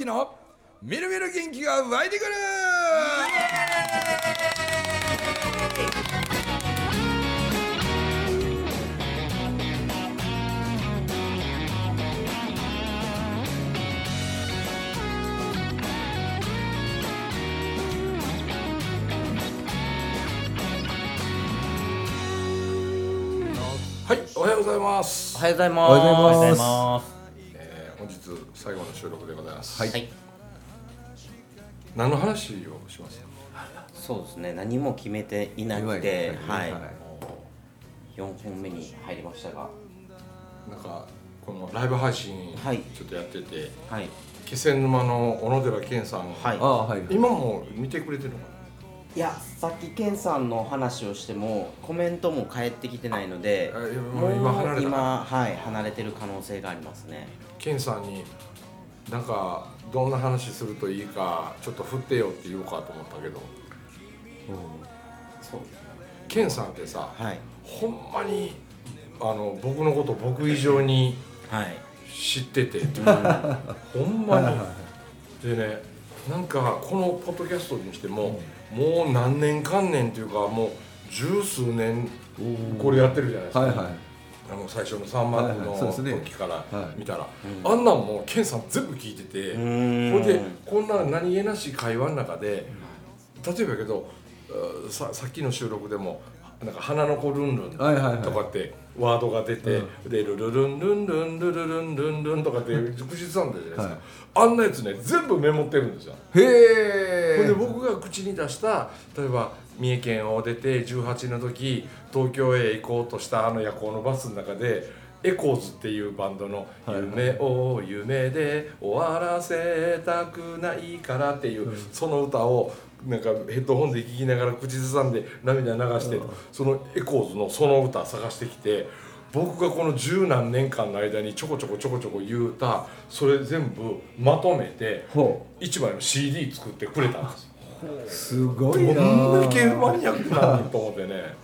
のみるみる元気が湧いてくる。はい、おはようございます。 おはようございます。 おはようございます。 本日最後の収録でございます。 はい。 何の話をしますか？ そうですね。何も決めていなくて、はい。4本目に入りましたが、 なんかこのライブ配信はいちょっとやってて、 はい。 気仙沼の小野寺健さん、 はい。 今も見てくれてるのかな？ いや、さっきケンさんの話をしてもコメントも返ってきてないので、もう今離れた離れてる可能性がありますね。 健さんになんかどんな話するといいかちょっと振ってよって言おうかと思ったけど、 そう。 健さんってさ、 はい。 ほんまに僕のこと僕以上にはい。 知ってて、ほんまに。でね、なんかこのポッドキャストにしても、もう何年関年っていうかもう十数年これやってるじゃないですか。 はいはい。 最初の3幕のそうですね時から見たら、 うんあんなんもう健さん全部聞いてて、これでこんな何気なし会話の中で、例えばやけどさっきの収録でもなんか花の子ルンルンとかってワードが出て、でルルルンルンルンルルルンルンルンとかって口ずさんでるじゃないですか、あんなやつね全部メモってるんですよ。 へほんでえ。 僕が口に出した例えば三重県を出て18の時東京へ行こうとした夜行のバスの中でエコーズっていうバンドの「夢を夢で終わらせたくないから」っていうその歌をなんかヘッドホンで聴きながら口ずさんで涙流してそのエコーズのその歌探してきて、僕がこの十何年間の間にちょこちょこ言うたそれ全部まとめて一枚の CD 作ってくれたんですよ。 すごいな。 どんだけマニアックなのと思ってね。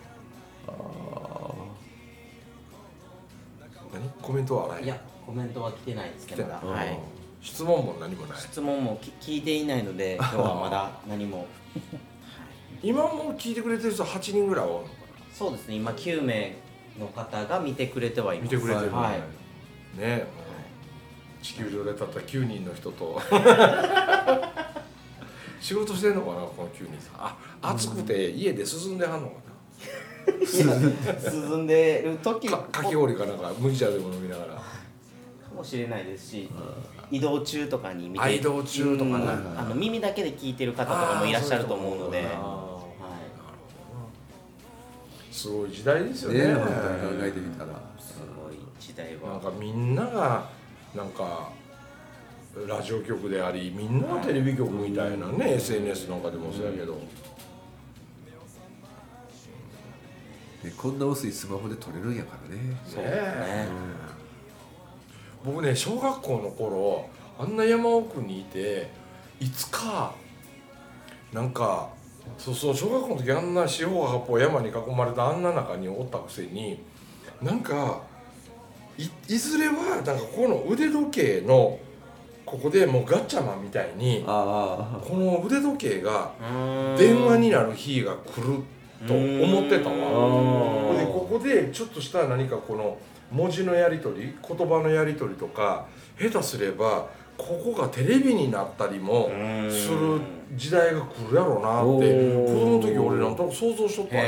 何コメントはない？ いや、コメントは来てないですけど、 来てない。 はい。 質問も何もない。 質問も聞いていないので、今日はまだ何も。 今も聞いてくれてる人8人ぐらいおるのかそうですね。今9名の方が見てくれてはいます。 見てくれてるね。 はいね、地球上でたった9人の人と仕事してんのかなこの9人さん。暑くて家で涼んではんのかな。 涼んでる時かき氷かなんか麦茶でも飲みながら。 かもしれないですし、移動中とかに見て、 移動中とかね、 耳だけで聞いてる方とかもいらっしゃると思うので、 すごい時代ですよね。 ね、本当に考えてみたら。 すごい時代は。 なんかみんながなんかラジオ局であり、みんなテレビ局みたいなね、SNS なんかでもそうやけど。 こんな薄いスマホで撮れるんやからね。 そうですね。 僕ね、小学校の頃あんな山奥にいて、いつかなんかそう小学校の時あんな四方八方山に囲まれたあんな中におったくせに、なんかいずれはなんかこの腕時計のここでもうガッチャマンみたいにこの腕時計が電話になる日が来ると思ってたわ。でここでちょっとした何かこの文字のやり取り、言葉のやり取りとか、下手すればここがテレビになったりもする時代が来るやろうなって子供の時俺なんとなく想像しとったよ。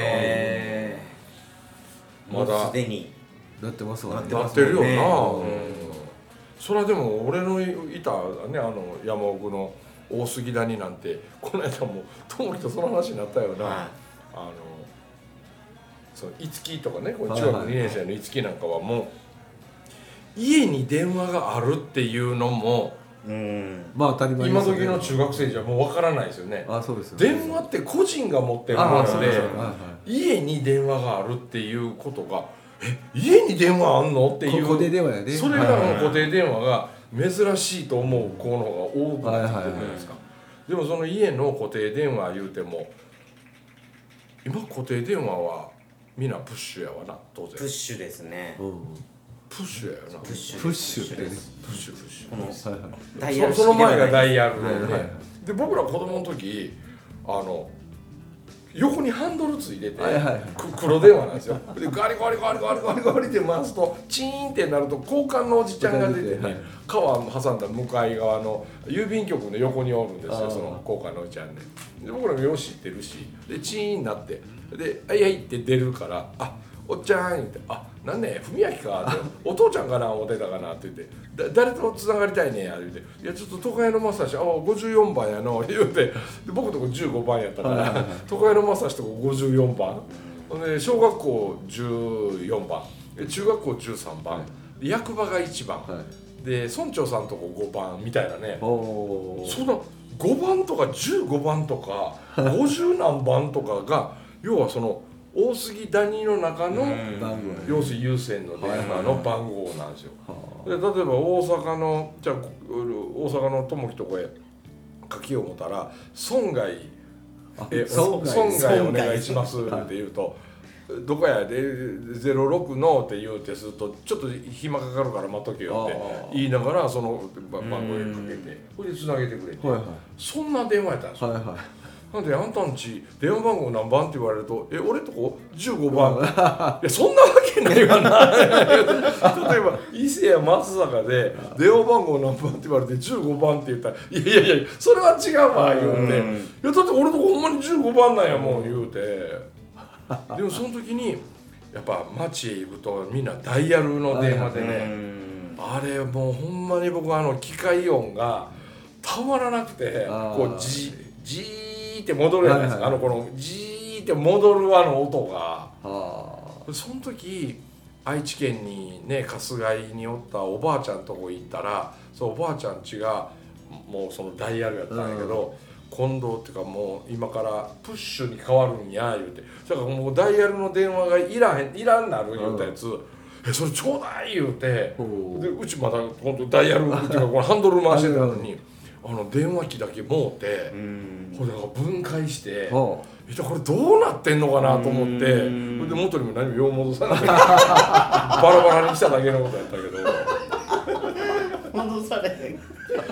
まだすでになってますわね。 なってるよな。それはでも俺のいたね山奥の大杉谷なんてこの間も友樹とその話になったよな。その五木とかね、この中学2年生の五木なんかはもう家に電話があるっていうのもまあ当たり前今時の中学生じゃもうわからないですよね。 そうですよね。 電話って個人が持ってるもので、家に電話があるっていうことが家に電話あんのっていう固定電話やね。 それらの固定電話が珍しいと思う子の方が多くなってくるじゃないですか。でもその家の固定電話言うても今固定電話はみんなプッシュやわな、当然。 プッシュですね。 プッシュやよな。 プッシュプッシュってねプッシュこのはいはいダイヤルその前がダイヤヤルで、 はいはいで僕ら子供の時横にハンドルついてて、 はいはいはい黒電話なんですよ。でガリガリガリガリガリガリって回すとチーンってなると交換のおじちゃんが出てね、川挟んだ向かい側の郵便局の横におるんですよ、その交換のおじちゃんで。で僕らもよう知ってるし、でチーンになってで「はいはい」って出るから「あおっちゃん」って「あなんね文明か」って「お父ちゃんかな思ってたかな」って言って「誰とつながりたいねんや」言うて「いやちょっと都会の正志54番やの」言うてで僕とこ15番やったから都会の正志とこ54番で小学校14番で中学校13番で役場が1番、 はいで村長さんとこ5番みたいなね。 おーその5番とか15番とか50何番とかが要はその大杉谷の中の番号要するに有線の電話の番号なんですよ。で例えば大阪のじゃあ大阪の友樹とこへかけよう思ったら村外村外お願いしますって言うとどこやで06のって言うてするとちょっと暇かかるから待っとけよって言いながらその番号へかけてこれでつなげてくれて、 はいはいそんな電話やったんですよ。 はいはいなんであんたんち電話番号何番って言われると俺とこ15番いやそんなわけないわな例えば伊勢や松坂で電話番号何番って言われて15番って言ったらいやいやいやそれは違うわ言うていやだって俺とこほんまに15番なんやもん言うてでもその時にやっぱ街へ行くとみんなダイヤルの電話でねあれもうほんまに僕機械音がたまらなくてこうジーって戻るじゃないですか、このジーって戻る音がその時愛知県にね春日井におったおばあちゃんとこ行ったらそうおばあちゃん家がもうそのダイヤルやったんやけど、今度っていうかもう今からプッシュに変わるんや言うてだからもうダイヤルの電話がいらんなる言うたやつ、それちょうだい言うてでうちまだ本当ダイヤルっていうかこのハンドル回してたのに電話機だけもうてこれが分解してこれどうなってんのかなと思ってそれで元にも何も用戻さないバラバラにしただけのことやったけど戻されへん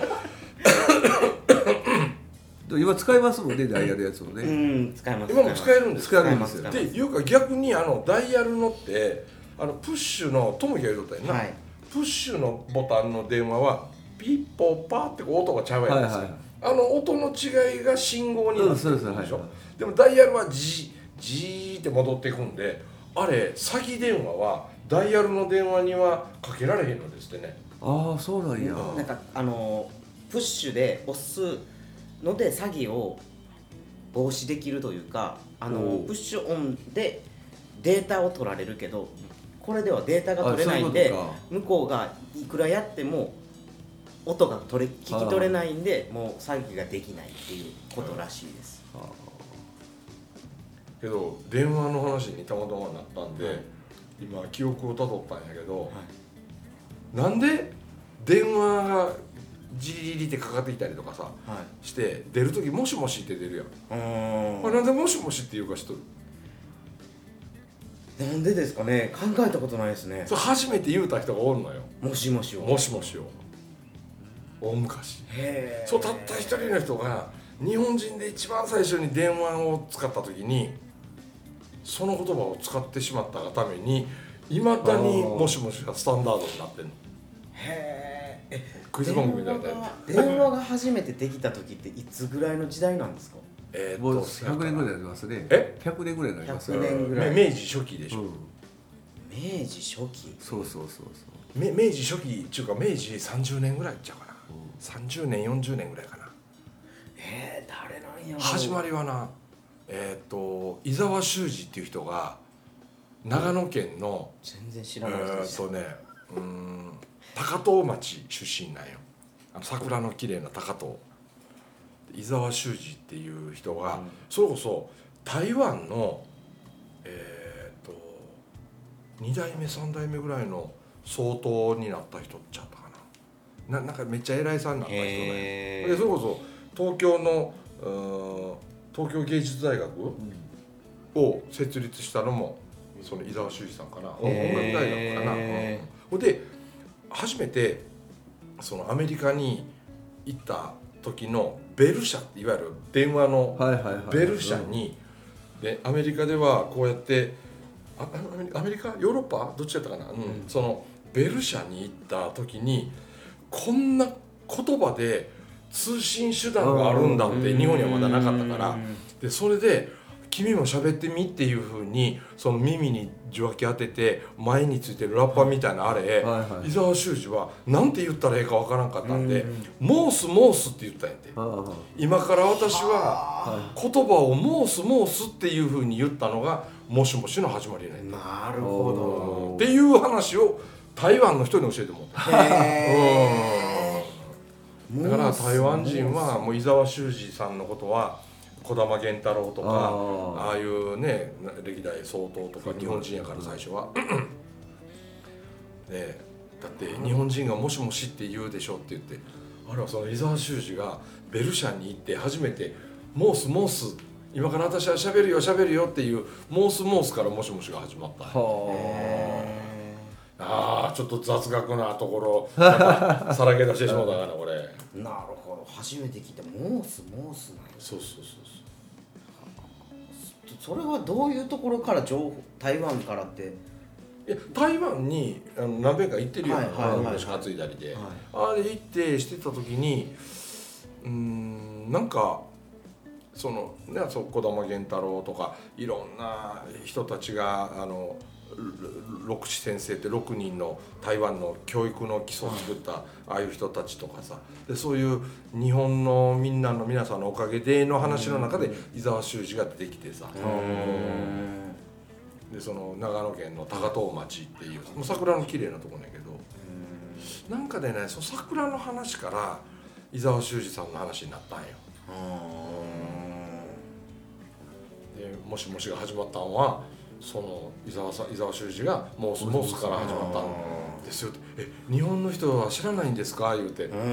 今使いますもんねダイヤルやつをね使います今も使えるんですか使えるんですよっていうか逆にダイヤルのってプッシュの友樹が言うとったやんな、プッシュのボタンの電話はピッポッパーって音がちゃうやんですよ、音の違いが信号になってるでしょ、でもダイヤルはジーって戻っていくんであれ詐欺電話はダイヤルの電話にはかけられへんのですってね。 ああそうなんやなんかプッシュで押すので詐欺を防止できるというかプッシュオンでデータを取られるけどこれではデータが取れないんで向こうがいくらやっても音が聞き取れないんでもう詐欺ができないっていうことらしいです。 けど電話の話にたまたまなったんで、今記憶をたどったんやけど、なんで電話がジリリリってかかってきたりとかさ、して出るときもしもしって出るやん。これなんでもしもしっていうか知っとる？ なんでですかね、考えたことないですね。 それ初めて言うた人がおるのよ。 もしもしを。 もしもしを。大昔。そうたった一人の人が日本人で一番最初に電話を使った時にその言葉を使ってしまったがためにいまだにもしもしがスタンダードになってんの。クイズ番組みたいな。 電話が初めてできた時っていつぐらいの時代なんですか？ もう100年ぐらいになりますね。100年ぐらいになりますね。 100年ぐらい。 明治初期でしょ。 明治初期。 そうそう。 明治初期っていうか明治30年ぐらいちゃうかな。30年40年ぐらいかな。 誰なんやろ。 始まりはな伊沢修司っていう人が長野県の全然知らないですね。 高遠町出身なんよ。桜の綺麗な高遠。伊沢修司っていう人が、それこそ台湾の2代目3代目ぐらいの総統になった人っちゃったかな。なんかめっちゃ偉いさんになった人ね。でそれこそ東京の東京芸術大学を設立したのもその伊沢修司さんかな。音楽大学かな。 ほんで初めてそのアメリカに行った時のベル社っていわゆる電話のベル社に、でアメリカではこうやってアメリカヨーロッパどっちだったかな、そのベル社に行った時にこんな言葉で通信手段があるんだって日本にはまだなかったから、でそれで君も喋ってみっていう風にその耳に受話器当てて前についてるラッパーみたいなあれ、伊沢修司はなんて言ったらええかわからんかったんで、モースモースって言ったんやって。今から私は言葉をモースモースっていう風に言ったのがもしもしの始まりやねん。 なるほどっていう話を台湾の人に教えてもらった。だから台湾人はもう伊沢修司さんのことは児玉源太郎とかああいうね歴代総統とか日本人やから最初はね、だって日本人がもしもしって言うでしょって言って、あれはその伊沢修司がベル社に行って初めてモースモース今から私は喋るよ喋るよっていうモースモースからもしもしが始まった。ああちょっと雑学なところさらけ出してしまったかなこれ。 なるほど、初めて聞いたモースなんや。 そうそれはどういうところから台湾からって。 いや台湾に何遍か行ってるような話担いだりで、あれ行ってしてた時になんかそのね児玉源太郎とかいろんな人たちが六師先生って6人の台湾の教育の基礎を作ったああいう人たちとかさ、でそういう日本の皆さんのおかげでの話の中で伊沢修司が出てきてさ、でその長野県の高遠町っていうもう桜の綺麗なとこねんけど、なんかでねその桜の話から伊沢修司さんの話になったんよ。でもしもしが始まったんはその伊沢修司がモースモースから始まったんですよって。日本の人は知らないんですか言うて、いや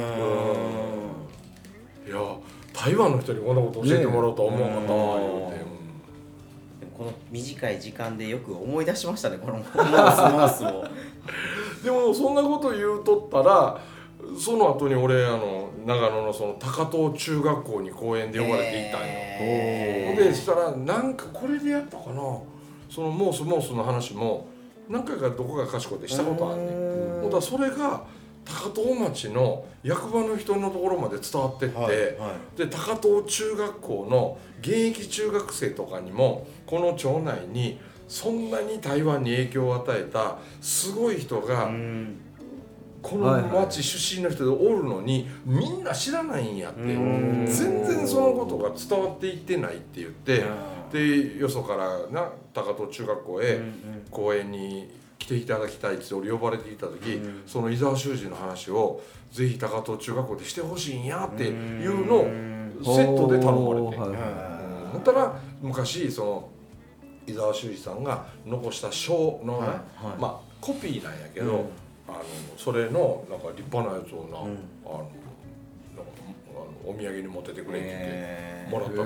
台湾の人にこんなこと教えてもらおうとは思わなかったわ言うて、 この短い時間でよく思い出しましたねこのモースをでもそんなこと言うとったらその後に俺長野のその高遠中学校に講演で呼ばれて行ったんよ。でしたらなんかこれでやったかな、そのモースの話も何回かどこかかしこでしたことあんねん。だからそれが高遠町の役場の人のところまで伝わってって、で高遠中学校の現役中学生とかにもこの町内にそんなに台湾に影響を与えたすごい人がこの町出身の人でおるのにみんな知らないんやって、全然そのことが伝わっていってないって言って、でよそからな高遠中学校へ講演に来ていただきたいって俺呼ばれていた時、その伊沢修司の話をぜひ高遠中学校でしてほしいんやっていうのをセットで頼まれて、ほったら昔その伊沢修司さんが残した書のまあコピーなんやけど、それのなんか立派なやつをな、お土産に持っててくれって言ってもらった。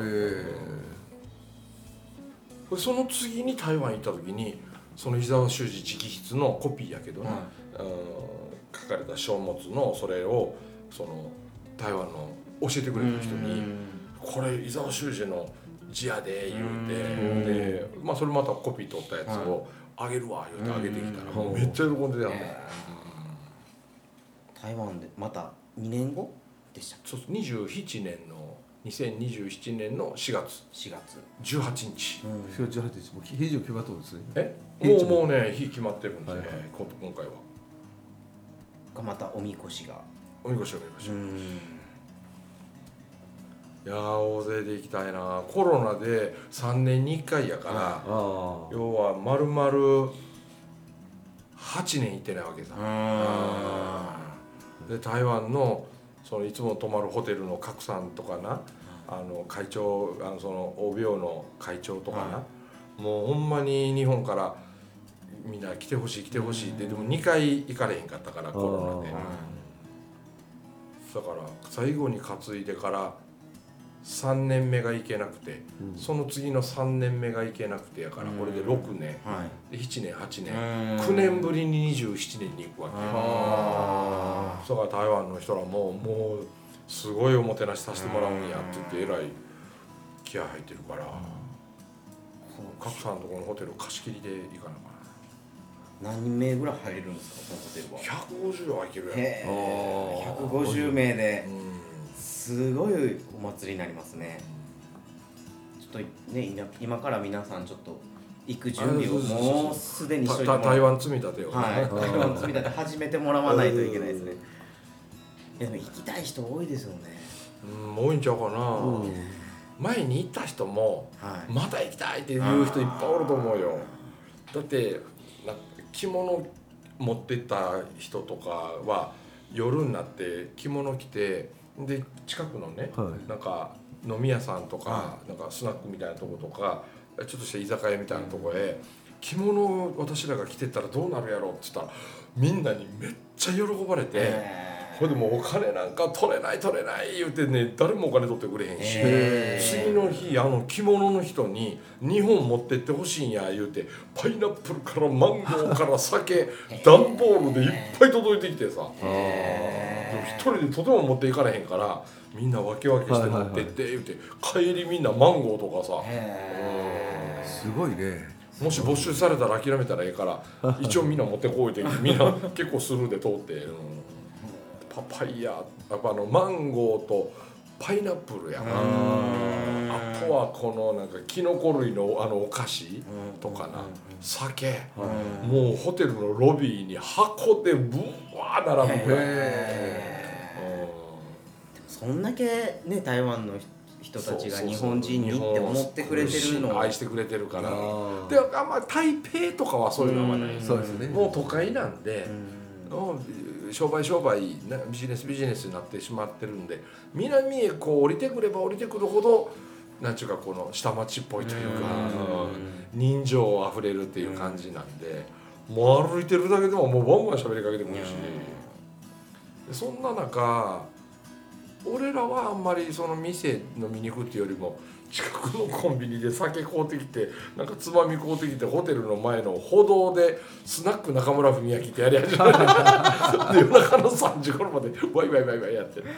その次に台湾行った時にその伊沢修司直筆のコピーやけどな、書かれた書物のそれをその台湾の教えてくれた人にこれ伊沢修司の字やで言うて、でまあそれまたコピー取ったやつをあげるわ言うてあげてきたらもうめっちゃ喜んでたんだよ。 台湾でまた2年後でしたっけ。 そう2027年の4月18日。 4月18日もう日時を決まったんですね。 もうね日決まってるんですね、今回は。 またおみこしが。 いや大勢で行きたいな。コロナで3年に1回やから、要は丸々8年行ってないわけさ。で台湾のそのいつも泊まるホテルの郭さんとかな、会長その大病の会長とかな、もうほんまに日本からみんな来てほしいってでも2回行かれへんかったからコロナで、だから最後に担いでから 3年目が行けなくて、その次の3年目が行けなくてやからこれで6年、で7年8年9年ぶりに27年に行くわけ。それから台湾の人らもうすごいおもてなしさせてもらうんやって言ってえらい気合入ってるから、各さんのところのホテル貸し切りで行かなか何名ぐらい入れるんですか、そのホテルは。 150はいけるやろ。150名ですごいお祭りになりますね。ちょっとね、今から皆さんちょっと行く準備をもうすでにしといてもらう。 台湾積み立てをね、 台湾積み立て始めてもらわないといけないですね。でも行きたい人多いですよね。 多いんちゃうかな。前に行った人もまた行きたいっていう人いっぱいおると思うよ。だって着物持ってった人とかは夜になって着物着て、で近くのね、なんか飲み屋さんとか、なんかスナックみたいなとことかちょっとした居酒屋みたいなとこへ着物を私らが着てったらどうなるやろって言ったらみんなにめっちゃ喜ばれて。これでもうお金なんか取れない言うてね、誰もお金取ってくれへんし、次の日着物の人に2本持ってってほしいんや言うて、パイナップルからマンゴーから酒段ボールでいっぱい届いてきてさ、でも一人でとても持っていかれへんからみんな分け分けして持ってって言うて、帰りみんなマンゴーとかさ、 すごいね。 もし没収されたら諦めたらええから一応みんな持ってこいってみんな結構スルーで通って、パパイヤやっぱマンゴーとパイナップルやな。あとはこのなんかキノコ類のお菓子とかな、酒、もうホテルのロビーに箱でブワー並ぶぐらい。 そんだけね、台湾の人たちが日本人にって思ってくれてるのを愛してくれてるから。であんま台北とかはそういうのはない。 そうですね。 もう都会なんで。商売ビジネスになってしまってるんで、南へこう降りてくれば降りてくるほどなんちゅうかこの下町っぽいというか、人情あふれるっていう感じなんで、もう歩いてるだけでももうバンバン喋りかけてくるし、そんな中俺らはあんまりその店飲みに行くっていうよりも近くのコンビニで酒買うてきて、なんかつまみ買うてきて、ホテルの前の歩道でスナック中村文明ってやり始めてで夜中の3時頃までワイワイやってる。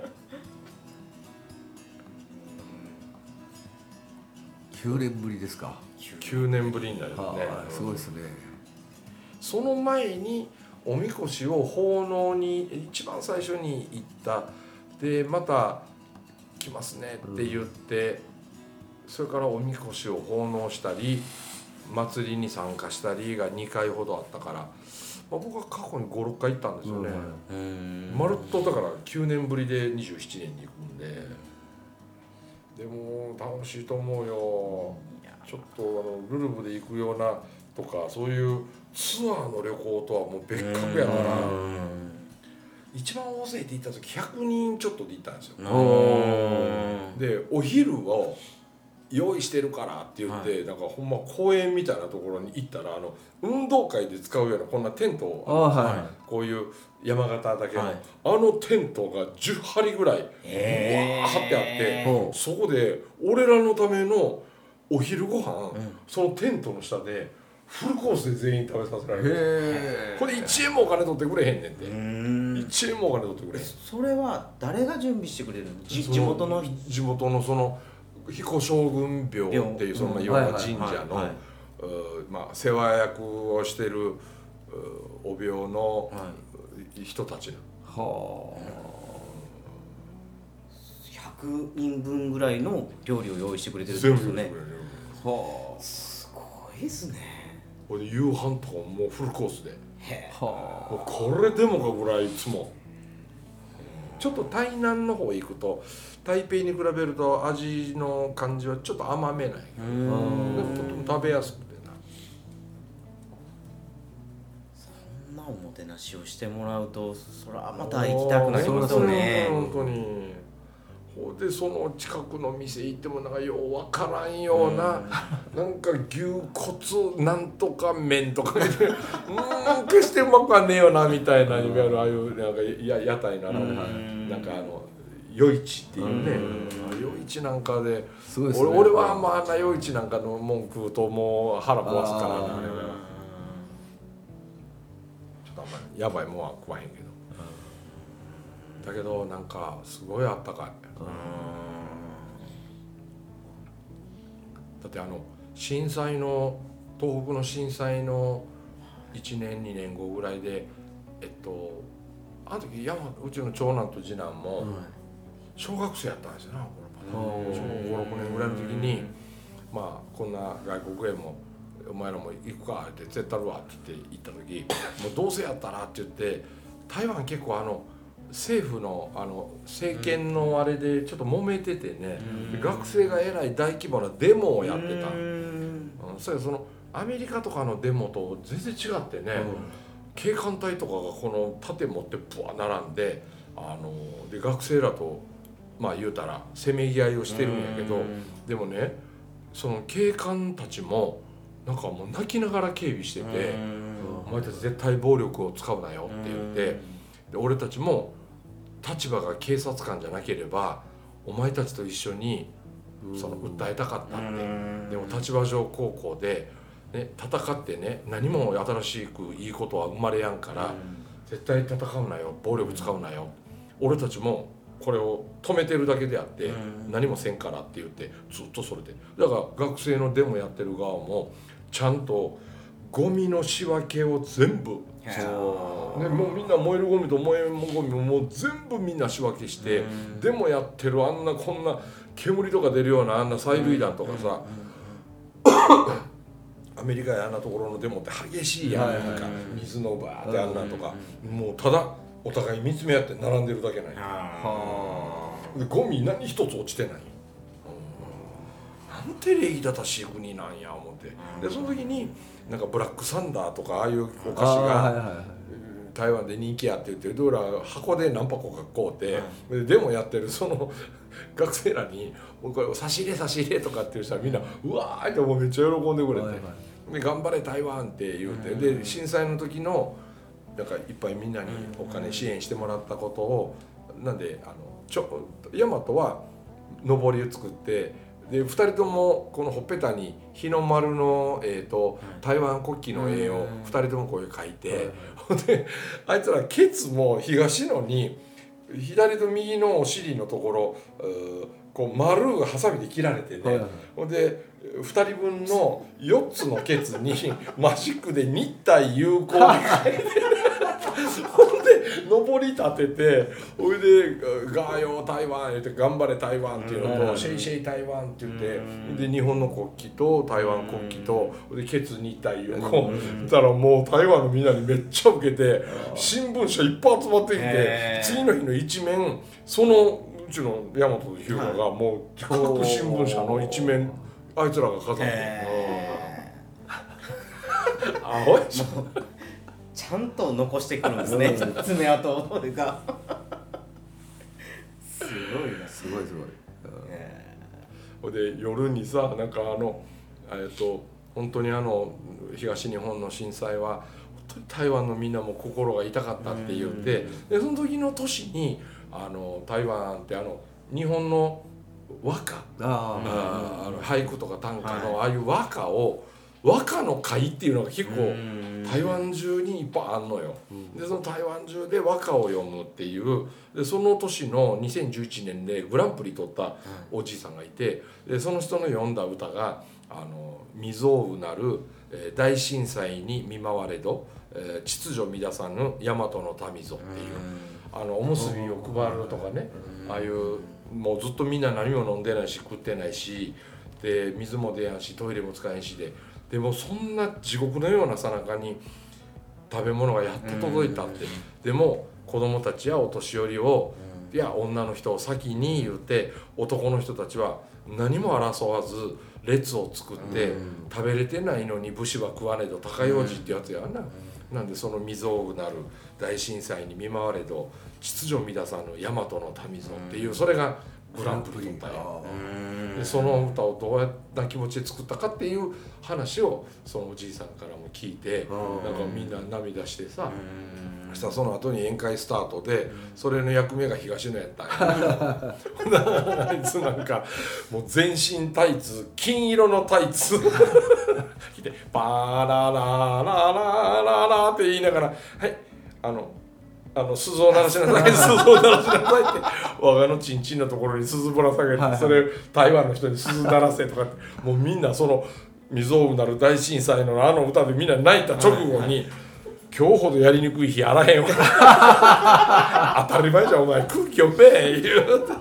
9年ぶりですか。 9年ぶりになるね。 すごいですね。 その前におみこしを奉納に一番最初に行った。でまた来ますねって言って、それからおみこしを奉納したり祭りに参加したりが2回ほどあったから、僕は過去に 5,6 回行ったんですよね。まるっとだから9年ぶりで27年に行くんで、でも楽しいと思うよ。ちょっとルルブで行くようなとかそういうツアーの旅行とはもう別格やから。一番大勢で行った時100人ちょっとで行ったんですよ。でお昼を用意してるからって言って、なんかほんま公園みたいなところに行ったら運動会で使うようなこんなテントを、こういう山形だけの、テントが10張ぐらい張ってあって、そこで俺らのためのお昼ご飯、そのテントの下でフルコースで全員食べさせられる。これ1円もお金取ってくれへんねんて。1円もお金取ってくれへん。 それは誰が準備してくれるの？地元のその彦将軍廟っていうそのいわゆる神社の世話役をしてるお廟の人たち。 100人分ぐらいの料理を用意してくれてるんですよね。すごいですね。 夕飯とかもうフルコースで、もうこれでもかぐらいいつも。ちょっと台南の方行くと台北に比べると味の感じはちょっと甘めない。でもとても食べやすくてな。 そんなおもてなしをしてもらうとそらまた行きたくなりますよね。 本当に。でその近くの店行ってもなんかようわからんような、なんか牛骨なんとか麺とか決してうまくはねえよなみたいな、いわゆるああいうなんか屋台ななんか夜市っていうね、夜市なんかですごいですね。 俺はあんな夜市なんかの文句うともう腹壊すからね、あれはちょっとあんまりやばいもんは食わへんけど、だけどなんかすごいあったかい。だって震災の東北の震災の1年2年後ぐらいであの時うちの長男と次男も小学生やったんですよな、これまだ小5、6年ぐらいの時にまあこんな外国へもお前らも行くかって絶対あるわって言って行った時もうどうせやったらって言って台湾結構政府の政権のあれでちょっと揉めててね、学生がえらい大規模なデモをやってた。それそのアメリカとかのデモと全然違ってね、警官隊とかがこの盾持ってブワー並んでで学生らとまあ言うたらせめぎ合いをしてるんやけど、でもねその警官たちもなんかもう泣きながら警備してて、お前たち絶対暴力を使うなよって言って、で俺たちも立場が警察官じゃなければお前たちと一緒にその訴えたかったって、でも立場上高校で、ね、戦ってね何も新しくいいことは生まれやんから、絶対戦うなよ、暴力使うなよ、俺たちもこれを止めてるだけであって何もせんからって言ってずっとそれで、だから学生のデモやってる側もちゃんとゴミの仕分けを全部ね、もうみんな燃えるゴミと燃えんゴミももう全部みんな仕分けして、でもやってるこんな煙とか出るような催涙弾とかさ、アメリカやあんなところのデモって激しいやん、なんか水のバーってあんなんとか、もうただお互い見つめ合って並んでるだけなんや。でゴミ何一つ落ちてない。なんて礼儀正しい国なんや思って、でその時になんかブラックサンダーとかああいうお菓子が台湾で人気やって言ってどうやら箱で何箱か買うて、でもやってるその学生らにこれ差し入れとかっていう人はみんなうわーってもうめっちゃ喜んでくれて、で頑張れ台湾って言うて、で震災の時のなんかいっぱいみんなにお金支援してもらったことをなんで大和はのぼりを作って、で2人ともこのほっぺたに日の丸の、台湾国旗の絵を2人ともこういう描いて、であいつらケツも東野に左と右のお尻のところこう丸がハサミで切られてね、ほんで2人分の4つのケツにマジックで日台友好って書いてほんで上り立てて、ほいで「ガーヨー台湾」言って「頑張れ台湾」っていうのと「シェイシェイ台湾」って言って、で日本の国旗と台湾国旗とでケツ日台友好たらもう台湾のみんなにめっちゃウケて、新聞社いっぱい集まってきて、次の日の一面そのうちの大和と日向がもう各新聞社の一面あいつらが飾ってあおいしょちゃんと残してくるんですね、爪痕がすごいな、 すごいすごい。で夜にさなんか本当に東日本の震災は本当に台湾のみんなも心が痛かったって言って、でその時の年に台湾って日本の和歌俳句とか短歌のああいう和歌の会っていうのが結構台湾中にいっぱいあんのよ。でその台湾中で和歌を読むっていう、でその年の2011年でグランプリ取ったおじいさんがいて、でその人の読んだ歌が「未曾有なる大震災に見舞われど秩序乱さぬ大和の民ぞ」っていうおむすびを配るとかね、ああいうもうずっとみんな何も飲んでないし食ってないしで水も出やんしトイレも使えんしでもそんな地獄のようなさなかに食べ物がやっと届いたって、でも子供たちやお年寄りをいや女の人を先に言うて男の人たちは何も争わず列を作って食べれてないのに武士は食わねど高用事ってやつやな。なんでその未曾有なる大震災に見舞われど秩序乱さぬ大和の民ぞっていう、それがグランプリ取ったんや。 あでその歌をどうやった気持ちで作ったかっていう話をそのおじいさんからも聞いて、なんかみんな涙してさ、そしたらその後に宴会スタートでそれの役目が東野やったんや。あいつなんかもう全身タイツ、金色のタイツ着てパララララララって言いながら、はい鈴を鳴らしなさい、鈴を鳴らしなさいって我がのチンチンのところに鈴ぶら下げて、それ台湾の人に鈴鳴らせとかって、もうみんなその未曾有なる大震災の歌でみんな泣いた直後に、今日ほどやりにくい日あらへんわ当たり前じゃんお前、空気読め言うて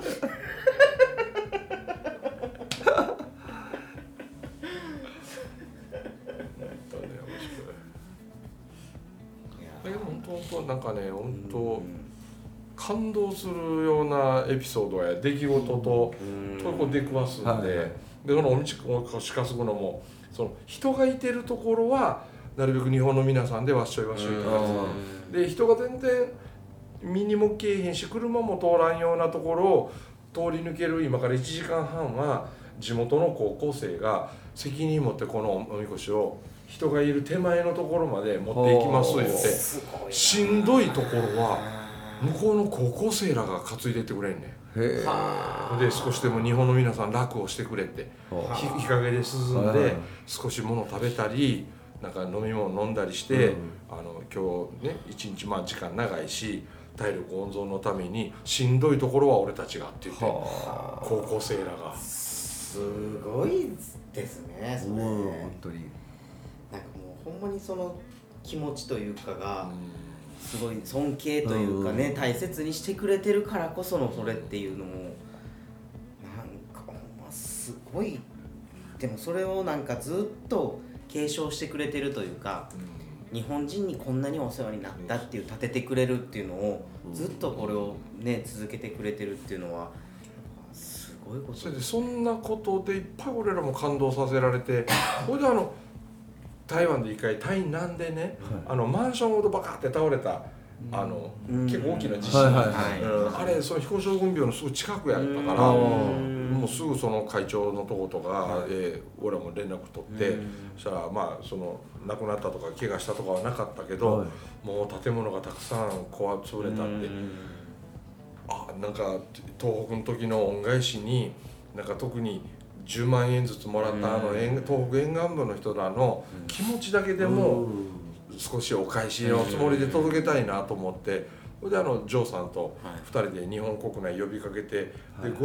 本当なんかね、本当感動するようなエピソードや出来事と出くわすんで、でそのお道をしかすぐのも、その人がいてるところはなるべく日本の皆さんでわっしょいわっしょいとかで、人が全然見にもけえへんし車も通らんようなところを通り抜ける今から1時間半は地元の高校生が責任持ってこのおみこしを人がいる手前のところまで持っていきます言って、しんどいところは向こうの高校生らが担いでってくれんねん。で少しでも日本の皆さん楽をしてくれって日陰で涼んで少し物食べたりなんか飲み物飲んだりして、今日ね一日時間長いし体力温存のためにしんどいところは俺たちがって言って高校生らがすごいですねそれ。 本当になんかもうほんまにその気持ちというかがすごい尊敬というかね、大切にしてくれてるからこそのそれっていうのもなんかほんますごい。でもそれをなんかずっと継承してくれてるというか、日本人にこんなにお世話になったっていう立ててくれるっていうのをずっとこれをね続けてくれてるっていうのはすごいこと。 それでそんなことでいっぱい俺らも感動させられてそれで台湾で一回台南でね、マンションごとバカって倒れた結構大きな地震、あれその非行将軍病のすぐ近くやったから、もうすぐその会長のとことか、俺らも連絡取って、そしたらその亡くなったとか怪我したとかはなかったけど、もう建物がたくさん潰れたって、なんか東北の時の恩返しになんか特に10万円ずつもらった東北沿岸部の人らの気持ちだけでも少しお返しのつもりで届けたいなと思って、それでジョーさんと2人で日本国内呼びかけて、で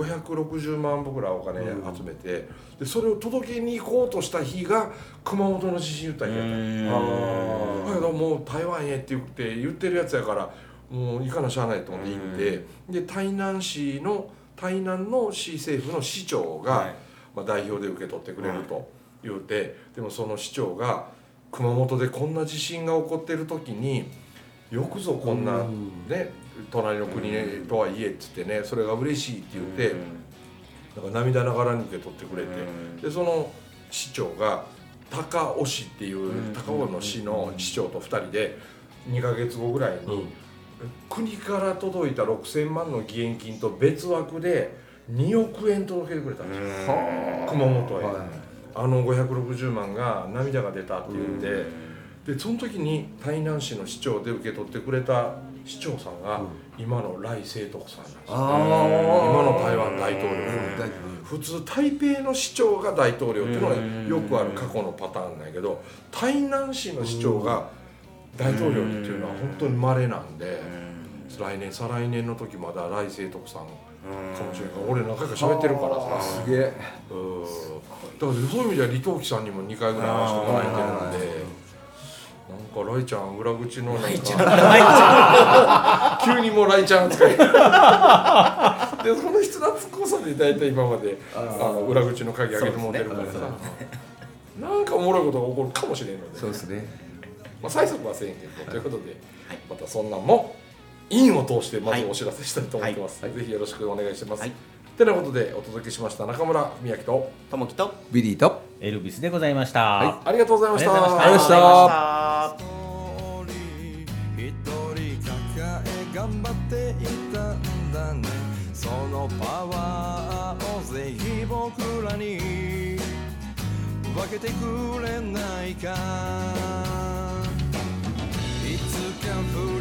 560万僕らお金集めて、でそれを届けに行こうとした日が熊本の地震言ったんやっただけどもう台湾へって言ってるやつやからもう行かなしゃあないと思って行って、で台南の市政府の市長が、代表で受け取ってくれると言うて、でもその市長が熊本でこんな地震が起こってる時によくぞこんなね隣の国とはいえっつってね、それが嬉しいって言ってなんか涙ながらに受け取ってくれて、でその市長が高尾市っていう高尾の市の市長と2人で2ヶ月後ぐらいに国から届いた6000万の義援金と別枠で2億円届けてくれたんですよ、熊本へ。560万が涙が出たって言うんで、でその時に台南市の市長で受け取ってくれた市長さんが今の頼清徳さんなんですよ、今の台湾大統領、普通台北の市長が大統領っていうのはよくある過去のパターンなんやけど、台南市の市長が大統領っていうのは本当に稀なんで、来年再来年の時まだ頼清徳さんかもしれないから、俺何回か喋ってるからさ。 すげえ。 だからそういう意味では李登輝さんにも2回ぐらい会わせてもらえてるんで、なんかライちゃん裏口のなんか急にもうライちゃん扱いでその人懐っこさで大体今まで裏口の鍵開けてもらってるからさ、なんかおもろいことが起こるかもしれんので、 そうですね。 催促はせんけど、ということでまたそんなんも印を通してまずお知らせしたいと思ってます、ぜひよろしくお願いします、てなことでお届けしました中村文明と友樹とビリーとエルビスでございました、 ありがとうございました。 ありがとうございました。 一人抱え頑張っていたんだね、そのパワー僕らに分けてくれないか。いつか降り